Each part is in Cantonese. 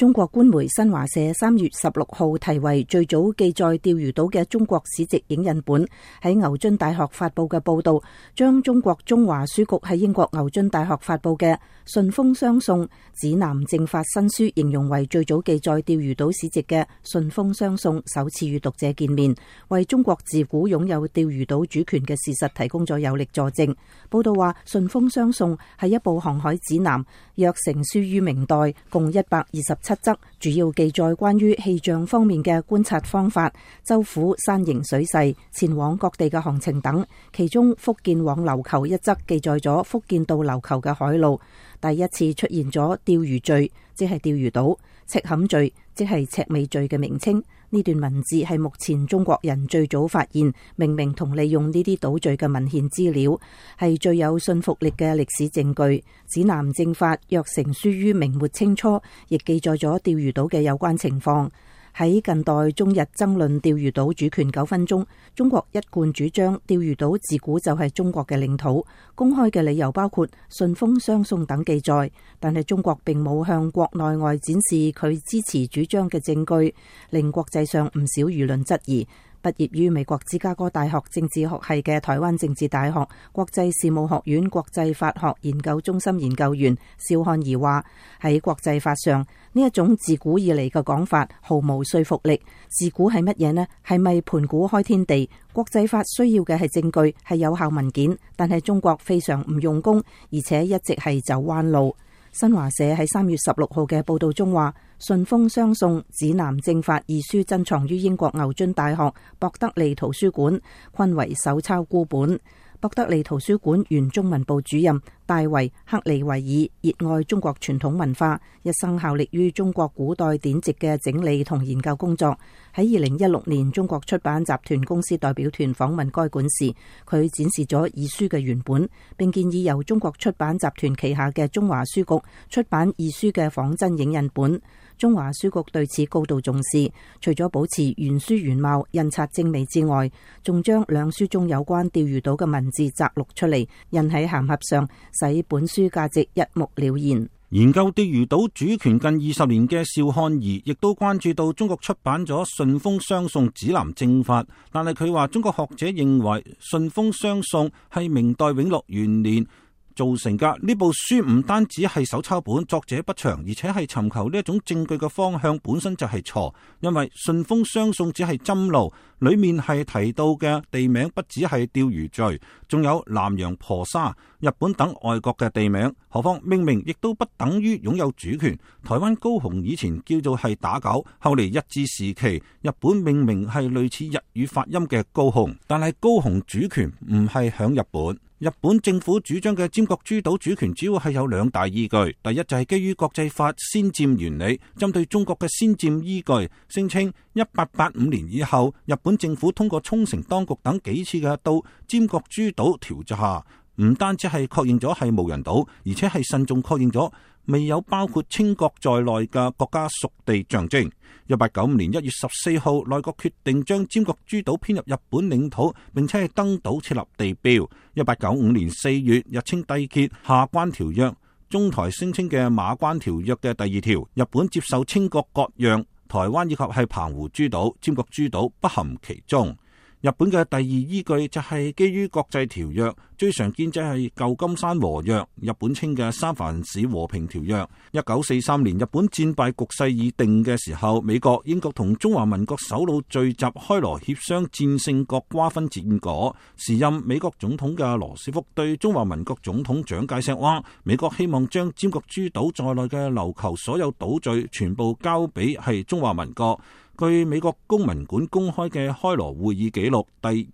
中國官媒新華社3月16號題為最早記載釣魚島嘅中國史籍影印本喺牛津大學發佈嘅報道，將中國中華書局喺英國牛津大學發佈嘅《順豐相送指南正法》新書形容為最早記載釣魚島史籍嘅《順豐相送》首次與讀者見面，為中國自古擁有釣魚島主權嘅事實提供咗有力佐證。報道話，《順豐相送》係一部航海指南，約成書於明代，共127則，主要記載關於氣象方面嘅觀察方法、舟府山形水勢、前往各地嘅行程等。其中福建往琉球一則記載咗福建到琉球嘅海路。第一次出現咗釣魚嶼，即係釣魚島；赤坎嶼，即係赤尾嶼嘅名稱。呢段文字係目前中國人最早發現、命名同利用呢啲島嶼嘅文獻資料，係最有信服力嘅歷史證據。指南正法約成書於明末清初，亦記載咗釣魚島嘅有關情況。喺近代中日爭論釣魚島主權糾紛中，中國一貫主張釣魚島自古就係中國嘅領土。公開嘅理由包括順豐相送等記載，但係中國並冇向國內外展示佢支持主張嘅證據，令國際上唔少輿論質疑。畢業於美國芝加哥大學政治學系嘅台灣政治大學國際事務學院國際法學研究中心研究員邵漢儀話：喺國際法上，呢一種自古以嚟嘅講法毫無說服力。自古係乜嘢呢？係咪盤古開天地？國際法需要嘅係證據，係有效文件，但係中國非常唔用功，而且一直係走彎路。新華社喺3月16號嘅報道中話，《順豐相送指南正法》二書珍藏於英國牛津大學博德利圖書館，均為手抄孤本。博德利圖書館原中文部主任戴維克利維爾熱愛中國傳統文化，一生效力於中國古代典籍嘅整理同研究工作。喺2016年，中國出版集團公司代表團訪問該館時，佢展示咗二書嘅原本，並建議由中國出版集團旗下嘅中華書局出版二書嘅仿真影印本。中華書局對此高度重視，除咗保持原書原貌、印刷精美之外，仲將兩書中有關釣魚島嘅文字摘錄出嚟，印喺函盒上，使本書價值一目了然。 研究釣魚島主權近20年嘅邵漢儀亦都關注到中國出版咗《順豐相送指南正法》，但係佢話中國學者認為《順豐相送》係明代永樂元年造成噶，呢部書唔單止係手抄本，作者不詳，而且係尋求呢一種證據嘅方向本身就係錯，因為順豐相送只係針路，裏面係提到嘅地名不只係釣魚嶼，仲有南洋婆沙、日本等外國嘅地名，何況命名亦都不等於擁有主權。台灣高雄以前叫做係打狗，後嚟日治時期日本命名係類似日語發音嘅高雄，但係高雄主權唔係響日本。日本政府主張嘅尖閣諸島主權主要係有兩大依據，第一就係基於國際法先佔原理，針對中國嘅先佔依據，聲稱1885年以後，日本政府通過沖繩當局等幾次嘅到尖閣諸島調查，唔單止係確認咗係無人島，而且係慎重確認咗未有包括清國在內嘅國家屬地象徵。1895年1月14號，內閣決定將尖閣諸島編入日本領土，並且係登島設立地標。1895年4月，日清締結下關條約，中台聲稱嘅馬關條約嘅第2條，日本接受清國割讓台灣以及係澎湖諸島，尖閣諸島不含其中。日本嘅第二依據就係基於國際條約，最常見就係舊金山和約，日本稱嘅三藩市和平條約。1943年日本戰敗局勢已定嘅時候，美國、英國同中華民國首腦聚集開羅協商戰勝國瓜分戰果。時任美國總統嘅羅斯福對中華民國總統蔣介石話：美國希望將尖閣諸島在內嘅琉球所有島嶼全部交俾係中華民國。據美國公民館公開嘅開羅會議記錄第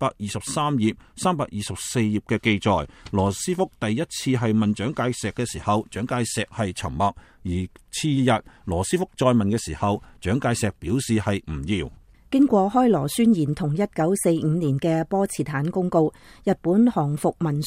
323頁、324頁嘅記載，羅斯福第一次係問蔣介石嘅時候，蔣介石係沉默；而次日羅斯福再問嘅時候，蔣介石表示係唔要。 經過開羅宣言同1945年嘅波茨坦公告，日本降服文書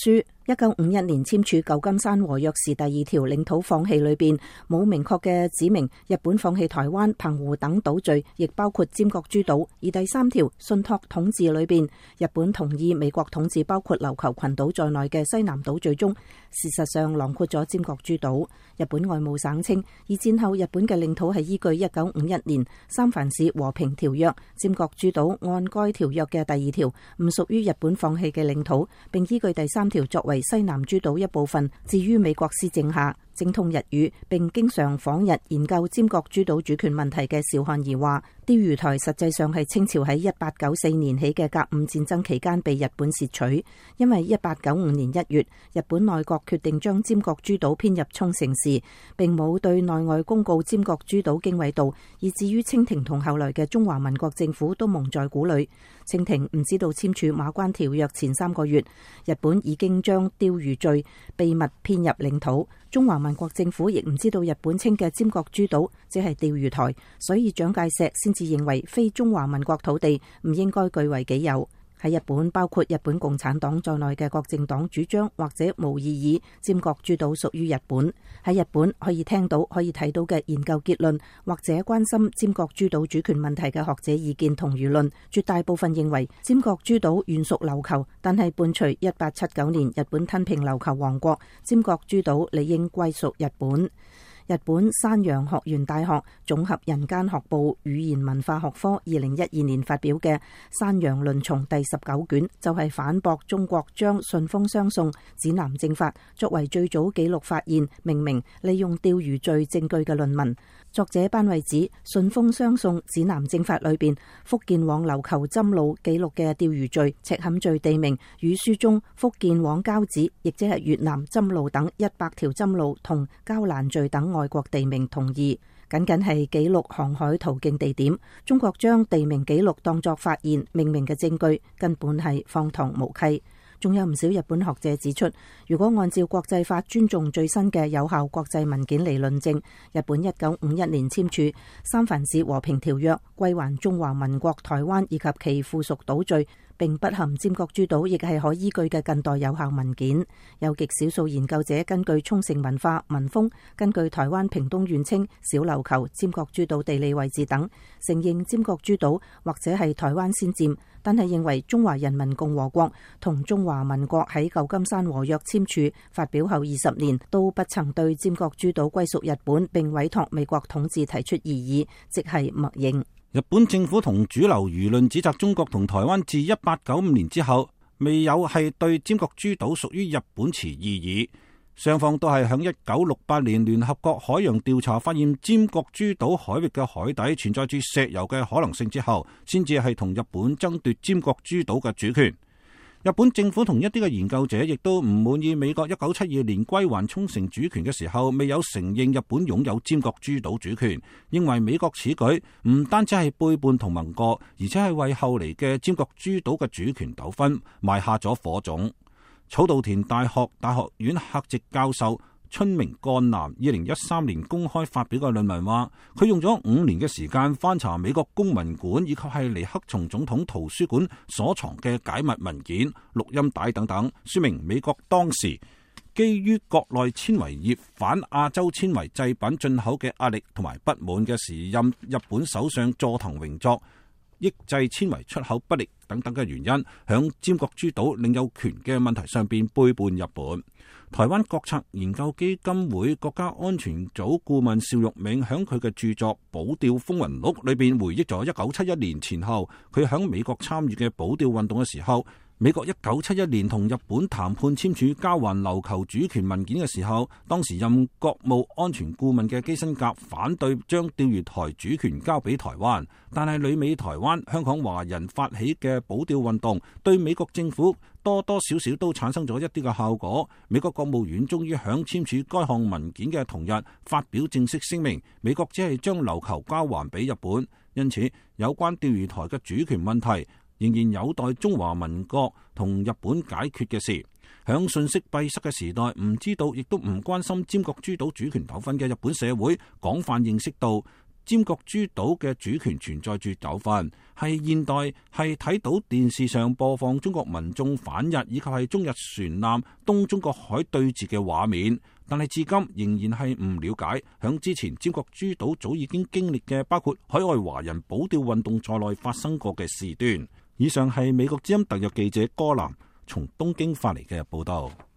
1951年簽署舊金山和約時第2條領土放棄裏邊冇明確嘅指明日本放棄台灣、澎湖等島嶼，亦包括尖閣諸島。而第3條信託統治裏邊，日本同意美國統治包括琉球群島在內嘅西南島嶼中，事實上囊括咗尖閣諸島。日本外務省稱，二戰後日本嘅領土係依據1951年三藩市和平條約，尖閣諸島按該條約嘅第2條唔屬於日本放棄嘅領土，並依據第3條作為西南諸島一部分，置於美國施政下。精通日語並經常訪日研究尖閣諸島主權問題嘅邵漢儀話，釣魚台實際上係清朝喺1894年起嘅甲午戰爭期間被日本竊取，因為1895年1月日本內閣決定將尖閣諸島編入沖繩市，並冇對內外公告尖閣諸島經緯度，以至於清廷同後來嘅中華民國政府都蒙在鼓裏。清廷唔知道簽署馬關條約前3個月，日本已經將釣魚罪秘密編入領土。中華民國政府亦唔知道日本稱嘅尖閣諸島只係釣魚台，所以蔣介石先至認為非中華民國土地唔應該據為己有。喺日本，包括日本共產黨在內嘅各政黨主張或者無異議尖閣諸島屬於日本。喺日本可以聽到、可以睇到嘅研究結論，或者關心尖閣諸島主權問題嘅學者意見同輿論，絕大部分認為尖閣諸島原屬琉球，但係伴隨1879年日本吞併琉球王國，尖閣諸島理應歸屬日本。日本山陽學園大學總合人間學部語言文化學科2012年發表嘅《山陽論叢》第19卷，就係反駁中國將順豐雙宋指南正法作為最早記錄發現、命名、利用釣魚罪證據嘅論文。作者班惠指順豐雙宋指南正法裏邊福建往琉球針路記錄嘅釣魚罪、赤崁罪地名與書中福建往交趾，亦即係越南針路等100條針路同交蘭罪等外國地名同義，僅僅係記錄航海途徑地點。中國將地名記錄當作發現、命名嘅證據，根本係荒唐無稽。仲有唔少日本學者指出，如果按照國際法尊重最新嘅有效國際文件嚟論證，日本1951年簽署三藩市和平條約，歸還中華民國台灣以及其附屬島嶼，並不含尖閣諸島，亦係可依據嘅近代有效文件。有極少數研究者根據沖繩文化文風，根據台灣屏東縣稱小琉球、尖閣諸島地理位置等，承認尖閣諸島或者係台灣先佔，但係認為中華人民共和國同中華民國喺舊金山和約簽署發表後20年，都不曾對尖閣諸島歸屬日本並委託美國統治提出異議，即係默認。 日本政府同主流輿論指責中國同台灣自1895年之後未有係對尖閣諸島屬於日本持異議，雙方都係響1968年聯合國海洋調查發現尖閣諸島海域嘅海底存在住石油嘅可能性之後，先至係同日本爭奪尖閣諸島嘅主權。日本政府同一啲嘅研究者亦都唔滿意美國1972年歸還沖繩主權嘅時候，未有承認日本擁有尖閣諸島主權，認為美國此舉唔單止係背叛同盟國，而且係為後嚟嘅尖閣諸島嘅主權糾紛埋下咗火種。草稻田大學大學院客席教授春明幹男2013年公開發表嘅論文話，佢用咗5年嘅時間翻查美國公民館以及係尼克松總統圖書館所藏嘅解密文件、錄音帶等等，說明美國當時基於國內纖維業反亞洲纖維製品進口嘅壓力同埋不滿嘅時任日本首相佐藤榮作抑制纖維出口不力等等嘅原因，響尖閣諸島領有權嘅問題上邊背叛日本。台灣國策研究基金會國家安全組顧問邵玉銘響佢嘅著作《保釣風雲錄》裏邊回憶咗1971年前後佢響美國參與嘅保釣運動嘅時候，美國1971年同日本談判簽署交還琉球主權文件嘅時候，當時任國務安全顧問嘅基辛格反對將釣魚台主權交俾台灣，但係旅美台灣香港華人發起嘅保釣運動對美國政府多多少少都產生咗一啲嘅效果。美國國務院終於響簽署該項文件嘅同日發表正式聲明，美國只係將琉球交還俾日本，因此有關釣魚台嘅主權問題仍然有待中華民國同日本解決嘅事。響信息閉塞嘅時代，唔知道亦都唔關心尖閣諸島主權糾紛嘅日本社會廣泛認識到尖閣諸島嘅主權存在住糾紛，係現代係睇到電視上播放中國民眾反日以及係中日船艦東中國海對峙嘅畫面，但係至今仍然係唔了解響之前尖閣諸島早已經經歷嘅包括海外華人保釣運動在內發生過嘅事端。以上係美國之音特約記者柯南從東京發嚟嘅報道。